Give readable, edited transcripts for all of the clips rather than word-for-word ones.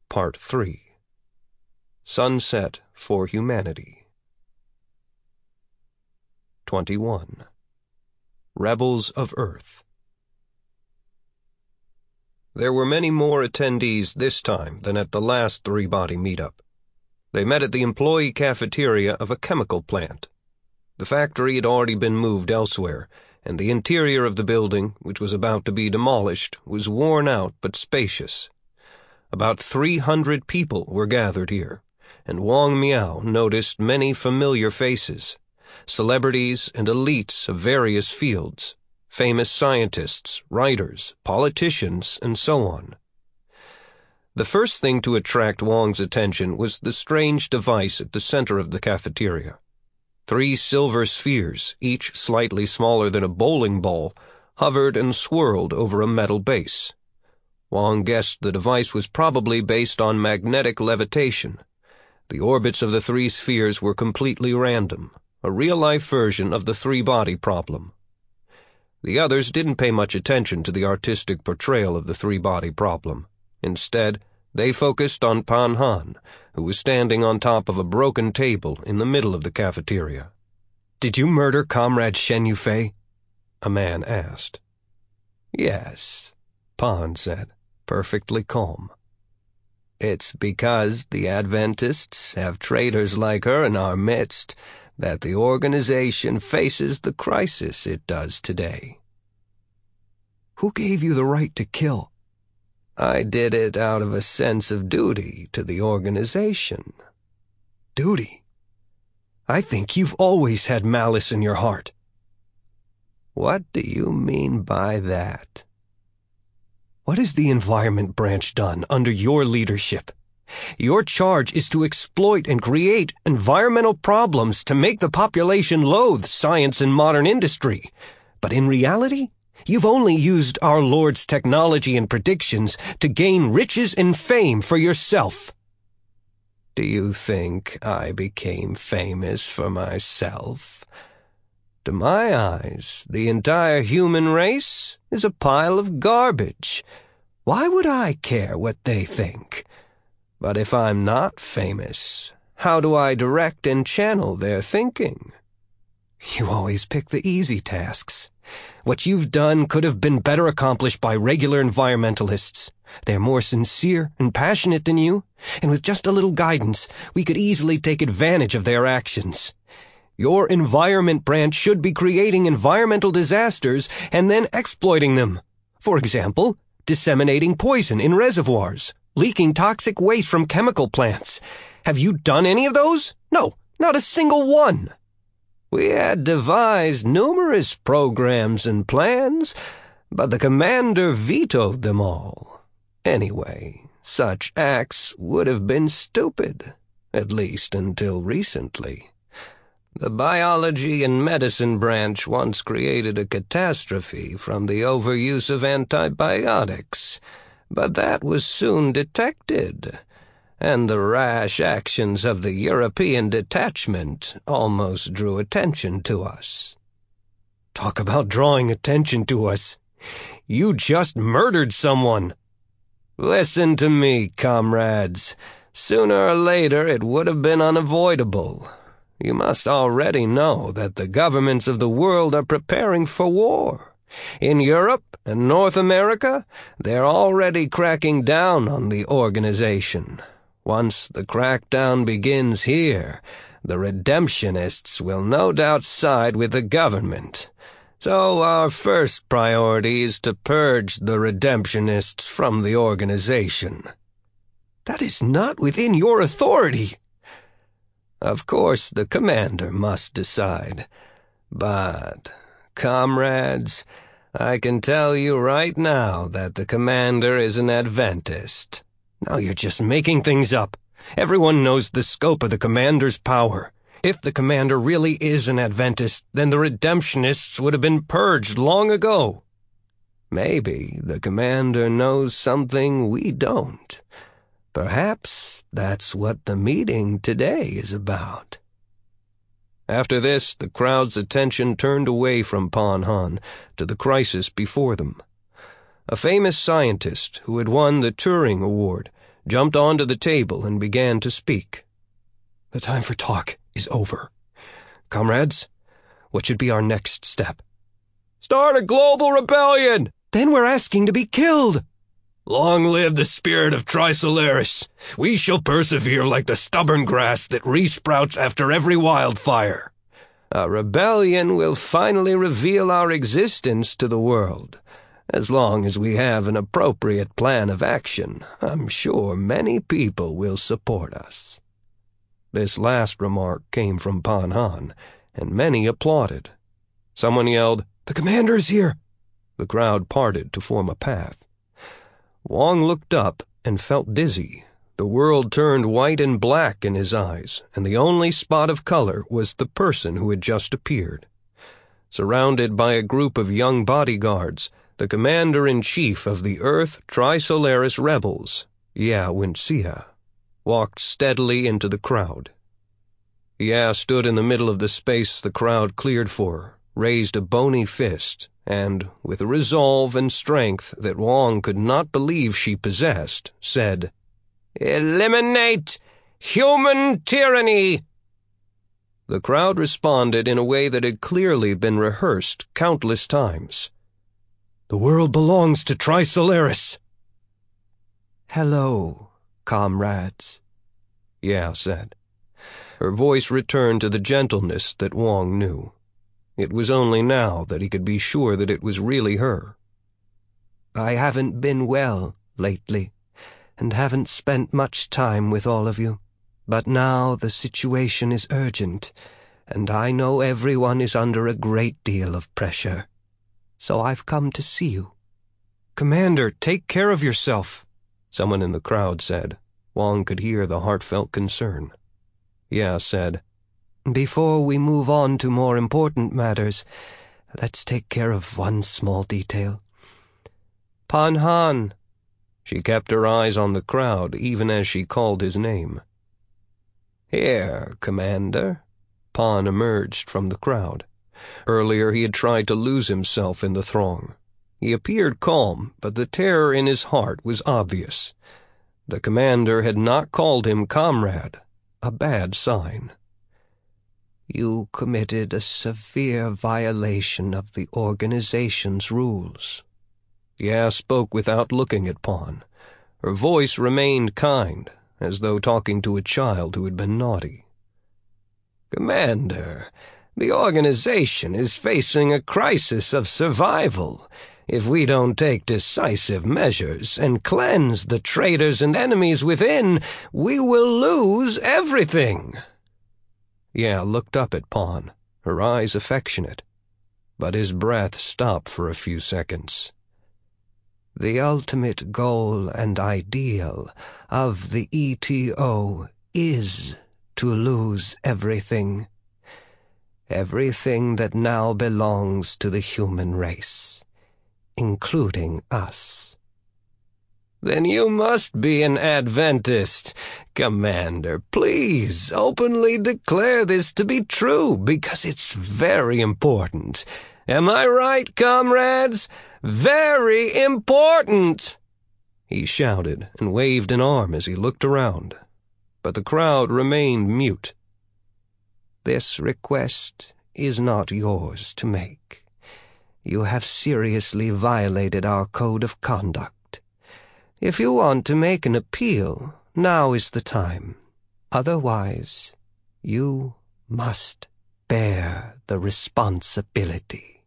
Part 3. Sunset for Humanity. 21. Rebels of Earth. There were many more attendees this time than at the last three-body meetup. They met at the employee cafeteria of a chemical plant. The factory had already been moved elsewhere, and the interior of the building, which was about to be demolished, was worn out but spacious. About 300 people were gathered here, and Wang Miao noticed many familiar faces, celebrities and elites of various fields, famous scientists, writers, politicians, and so on. The first thing to attract Wang's attention was the strange device at the center of the cafeteria. 3 silver spheres, each slightly smaller than a bowling ball, hovered and swirled over a metal base. Wang guessed the device was probably based on magnetic levitation. The orbits of the 3 spheres were completely random, a real-life version of the three-body problem. The others didn't pay much attention to the artistic portrayal of the three-body problem. Instead, they focused on Pan Han, who was standing on top of a broken table in the middle of the cafeteria. "Did you murder Comrade Shen Yufei?" a man asked. "Yes," Pan said, perfectly calm. "It's because the Adventists have traitors like her in our midst that the organization faces the crisis it does today." "Who gave you the right to kill?" "I did it out of a sense of duty to the organization." "Duty? I think you've always had malice in your heart." "What do you mean by that?" "What has the Environment Branch done under your leadership? Your charge is to exploit and create environmental problems to make the population loathe science and modern industry. But in reality, you've only used our Lord's technology and predictions to gain riches and fame for yourself." "Do you think I became famous for myself? To my eyes, the entire human race is a pile of garbage. Why would I care what they think? But if I'm not famous, how do I direct and channel their thinking?" "You always pick the easy tasks. What you've done could have been better accomplished by regular environmentalists. They're more sincere and passionate than you, and with just a little guidance, we could easily take advantage of their actions. Your Environment Branch should be creating environmental disasters and then exploiting them. For example, disseminating poison in reservoirs, leaking toxic waste from chemical plants. Have you done any of those? No, not a single one." "We had devised numerous programs and plans, but the commander vetoed them all. Anyway, such acts would have been stupid, at least until recently. The Biology and Medicine Branch once created a catastrophe from the overuse of antibiotics, but that was soon detected, and the rash actions of the European detachment almost drew attention to us." "Talk about drawing attention to us. You just murdered someone." "Listen to me, comrades. Sooner or later it would have been unavoidable. You must already know that the governments of the world are preparing for war. In Europe and North America, they're already cracking down on the organization. Once the crackdown begins here, the redemptionists will no doubt side with the government. So our first priority is to purge the redemptionists from the organization." "That is not within your authority." "Of course the commander must decide. But, comrades, I can tell you right now that the commander is an Adventist." "Now you're just making things up. Everyone knows the scope of the commander's power. If the commander really is an Adventist, then the redemptionists would have been purged long ago." "Maybe the commander knows something we don't. Perhaps that's what the meeting today is about." After this, the crowd's attention turned away from Pan Han to the crisis before them. A famous scientist who had won the Turing Award, jumped onto the table and began to speak. The time for talk is over. Comrades, what should be our next step? Start a global rebellion! Then we're asking to be killed! Long live the spirit of Trisolaris! We shall persevere like the stubborn grass that resprouts after every wildfire. A rebellion will finally reveal our existence to the world. As long as we have an appropriate plan of action, I'm sure many people will support us. This last remark came from Pan Han, and many applauded. Someone yelled, "The commander is here!" The crowd parted to form a path. Wong looked up and felt dizzy. The world turned white and black in his eyes, and the only spot of color was the person who had just appeared. Surrounded by a group of young bodyguards, the commander-in-chief of the Earth Trisolaris rebels, Ya Winsia, walked steadily into the crowd. Ya stood in the middle of the space the crowd cleared for her, raised a bony fist, and, with a resolve and strength that Wong could not believe she possessed, said, "Eliminate human tyranny!" The crowd responded in a way that had clearly been rehearsed countless times. "The world belongs to Trisolaris." "Hello, comrades," Ya said. Her voice returned to the gentleness that Wong knew. It was only now that he could be sure that it was really her. "I haven't been well lately, and haven't spent much time with all of you. But now the situation is urgent, and I know everyone is under a great deal of pressure. So I've come to see you." "Commander, take care of yourself," someone in the crowd said. Wong could hear the heartfelt concern. Ya said, "Before we move on to more important matters, let's take care of one small detail. Pan Han." She kept her eyes on the crowd even as she called his name. "Here, Commander." Pan emerged from the crowd. Earlier he had tried to lose himself in the throng. He appeared calm, but the terror in his heart was obvious. The commander had not called him comrade, a bad sign. "You committed a severe violation of the organization's rules." Ya spoke without looking at Pan. Her voice remained kind, as though talking to a child who had been naughty. "Commander, the organization is facing a crisis of survival. If we don't take decisive measures and cleanse the traitors and enemies within, we will lose everything." Ya looked up at Pan, her eyes affectionate, but his breath stopped for a few seconds. "The ultimate goal and ideal of the ETO is to lose everything. Everything that now belongs to the human race, including us." "Then you must be an Adventist. Commander, please openly declare this to be true, because it's very important. Am I right, comrades? Very important!" He shouted and waved an arm as he looked around, but the crowd remained mute. "This request is not yours to make. You have seriously violated our code of conduct. If you want to make an appeal, now is the time. Otherwise, you must bear the responsibility."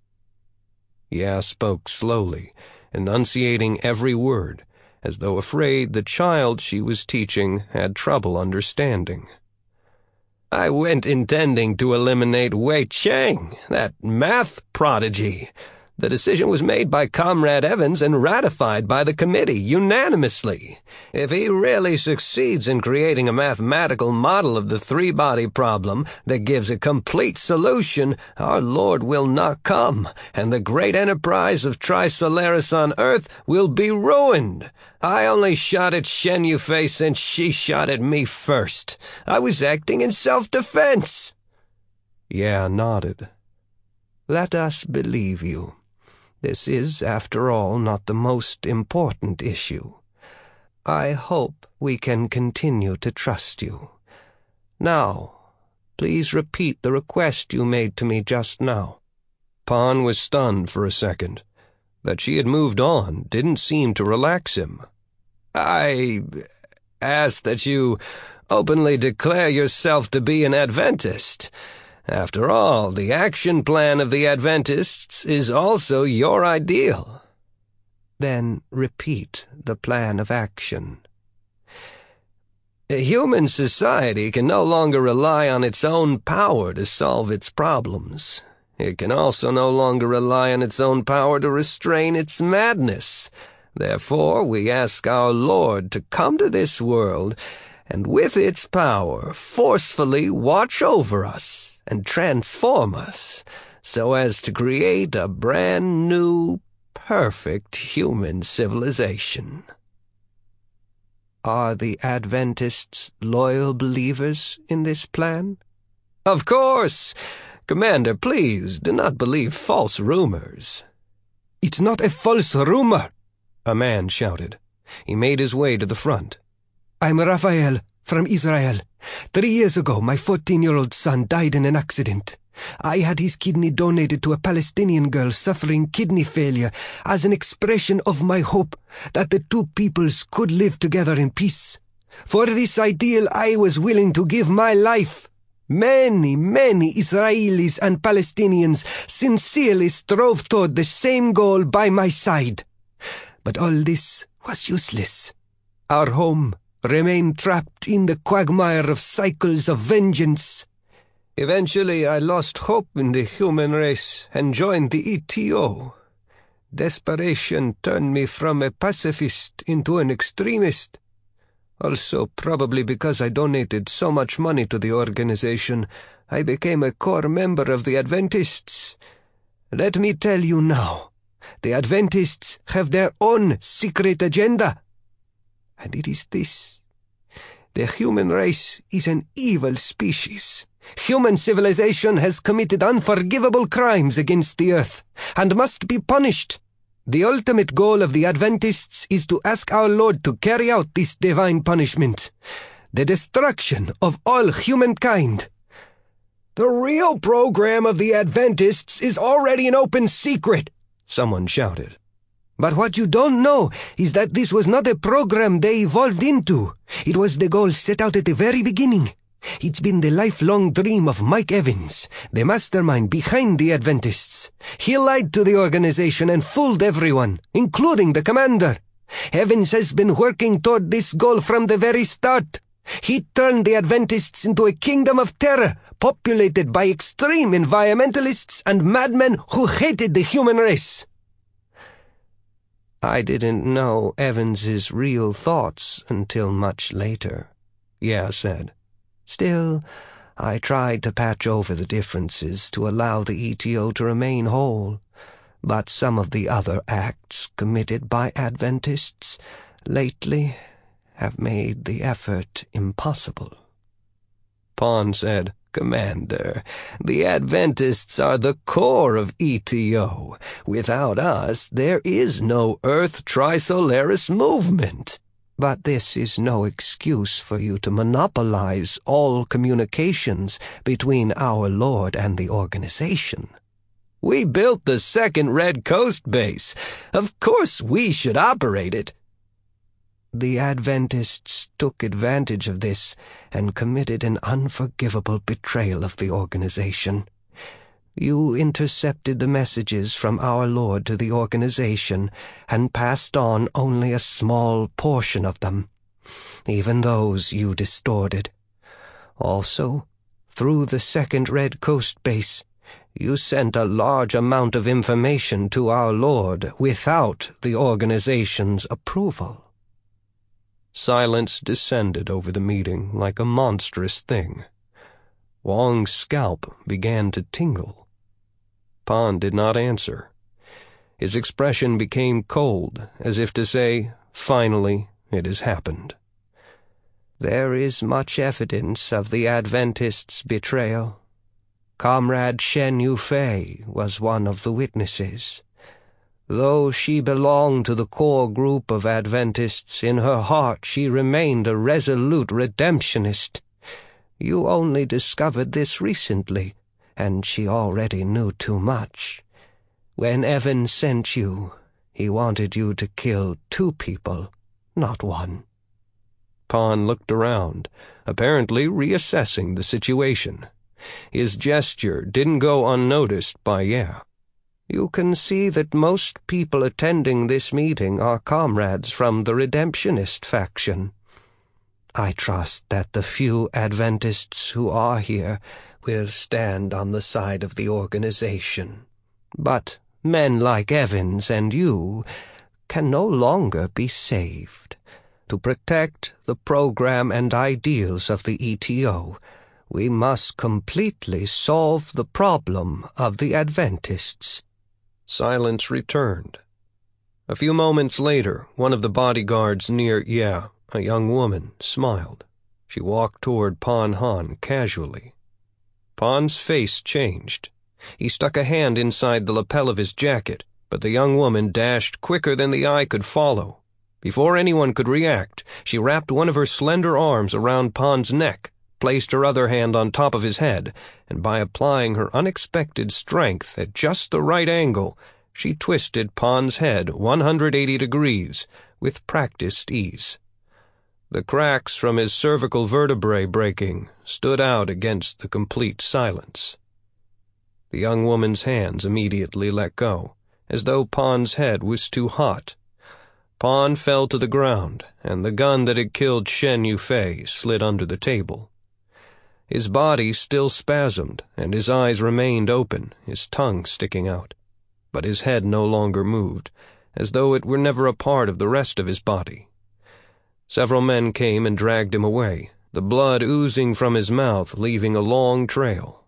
Ya spoke slowly, enunciating every word, as though afraid the child she was teaching had trouble understanding. "I went intending to eliminate Wei Cheng, that math prodigy. The decision was made by Comrade Evans and ratified by the committee unanimously. If he really succeeds in creating a mathematical model of the three-body problem that gives a complete solution, our Lord will not come, and the great enterprise of Trisolaris on Earth will be ruined. I only shot at Shen Yufei since she shot at me first. I was acting in self-defense." Ya nodded. "Let us believe you. This is, after all, not the most important issue. I hope we can continue to trust you. Now, please repeat the request you made to me just now." Pan was stunned for a second. That she had moved on didn't seem to relax him. "I ask that you openly declare yourself to be an Adventist. After all, the action plan of the Adventists is also your ideal." "Then repeat the plan of action." "Human society can no longer rely on its own power to solve its problems. It can also no longer rely on its own power to restrain its madness. Therefore, we ask our Lord to come to this world and with its power forcefully watch over us and transform us so as to create a brand new, perfect human civilization." "Are the Adventists loyal believers in this plan?" "Of course. Commander, please do not believe false rumors." "It's not a false rumor," a man shouted. He made his way to the front. "I'm Raphael, from Israel. 3 years ago, my 14-year-old son died in an accident. I had his kidney donated to a Palestinian girl suffering kidney failure as an expression of my hope that the two peoples could live together in peace. For this ideal, I was willing to give my life. Many Israelis and Palestinians sincerely strove toward the same goal by my side. But all this was useless. Our home remained trapped in the quagmire of cycles of vengeance. Eventually, I lost hope in the human race and joined the ETO. Desperation turned me from a pacifist into an extremist. Also, probably because I donated so much money to the organization, I became a core member of the Adventists. Let me tell you now, the Adventists have their own secret agenda. And it is this: the human race is an evil species. Human civilization has committed unforgivable crimes against the earth and must be punished. The ultimate goal of the Adventists is to ask our Lord to carry out this divine punishment, the destruction of all humankind. "The real program of the Adventists is already an open secret," someone shouted. "But what you don't know is that this was not a program they evolved into. It was the goal set out at the very beginning. It's been the lifelong dream of Mike Evans, the mastermind behind the Adventists. He lied to the organization and fooled everyone, including the commander. Evans has been working toward this goal from the very start. He turned the Adventists into a kingdom of terror, populated by extreme environmentalists and madmen who hated the human race." "I didn't know Evans's real thoughts until much later," Yeh said. "Still, I tried to patch over the differences to allow the ETO to remain whole, but some of the other acts committed by Adventists lately have made the effort impossible." Pan said, "Commander, the Adventists are the core of ETO. Without us, there is no Earth Trisolaris movement." "But this is no excuse for you to monopolize all communications between our Lord and the organization." "We built the second Red Coast base. Of course we should operate it." "The Adventists took advantage of this and committed an unforgivable betrayal of the organization. You intercepted the messages from our Lord to the organization and passed on only a small portion of them. Even those you distorted. Also, through the second Red Coast base, you sent a large amount of information to our Lord without the organization's approval." Silence descended over the meeting like a monstrous thing. Wong's scalp began to tingle. Pan did not answer. His expression became cold, as if to say, "Finally, it has happened." "There is much evidence of the Adventists' betrayal. Comrade Shen Yufei was one of the witnesses. Though she belonged to the core group of Adventists, in her heart she remained a resolute redemptionist. You only discovered this recently, and she already knew too much. When Evan sent you, he wanted you to kill 2 people, not 1. Pon looked around, apparently reassessing the situation. His gesture didn't go unnoticed by Yea. You can see that most people attending this meeting are comrades from the Redemptionist faction. I trust that the few Adventists who are here will stand on the side of the organization. But men like Evans and you can no longer be saved. To protect the program and ideals of the ETO, we must completely solve the problem of the Adventists. Silence returned. A few moments later, one of the bodyguards near Yea, a young woman, smiled. She walked toward Pon Han casually. Pon's face changed. He stuck a hand inside the lapel of his jacket, but the young woman dashed quicker than the eye could follow. Before anyone could react, she wrapped one of her slender arms around Pon's neck, placed her other hand on top of his head, and by applying her unexpected strength at just the right angle, she twisted Pon's head 180 degrees with practiced ease. The cracks from his cervical vertebrae breaking stood out against the complete silence. The young woman's hands immediately let go, as though Pon's head was too hot. Pon fell to the ground, and the gun that had killed Shen Yufei slid under the table. His body still spasmed, and his eyes remained open, his tongue sticking out. But his head no longer moved, as though it were never a part of the rest of his body. Several men came and dragged him away, the blood oozing from his mouth, leaving a long trail.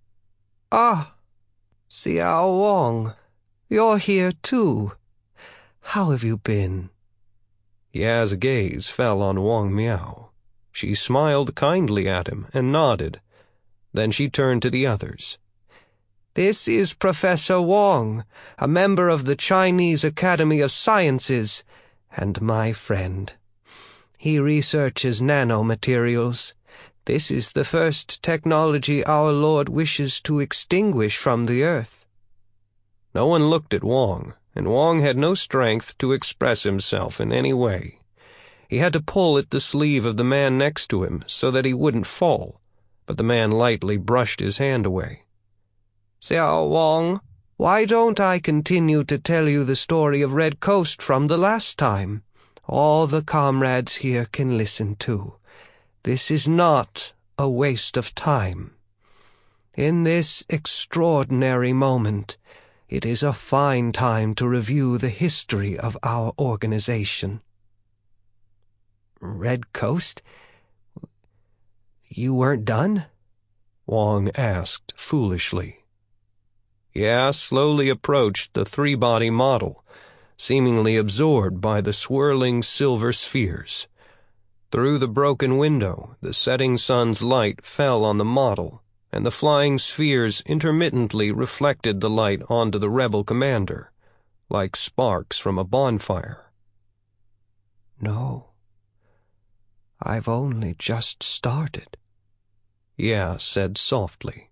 Ah, Xiao Wang, you're here too. How have you been? Ya's gaze fell on Wang Miao. She smiled kindly at him and nodded. Then she turned to the others. This is Professor Wang, a member of the Chinese Academy of Sciences, and my friend. He researches nanomaterials. This is the first technology our Lord wishes to extinguish from the earth. No one looked at Wang, and Wang had no strength to express himself in any way. He had to pull at the sleeve of the man next to him so that he wouldn't fall, but the man lightly brushed his hand away. Xiao Wang, why don't I continue to tell you the story of Red Coast from the last time? All the comrades here can listen to. This is not a waste of time. In this extraordinary moment, it is a fine time to review the history of our organization. Red Coast? You weren't done? Wang asked foolishly. Ya slowly approached the 3-body model, seemingly absorbed by the swirling silver spheres. Through the broken window, the setting sun's light fell on the model, and the flying spheres intermittently reflected the light onto the rebel commander, like sparks from a bonfire. No. I've only just started, Ya said softly.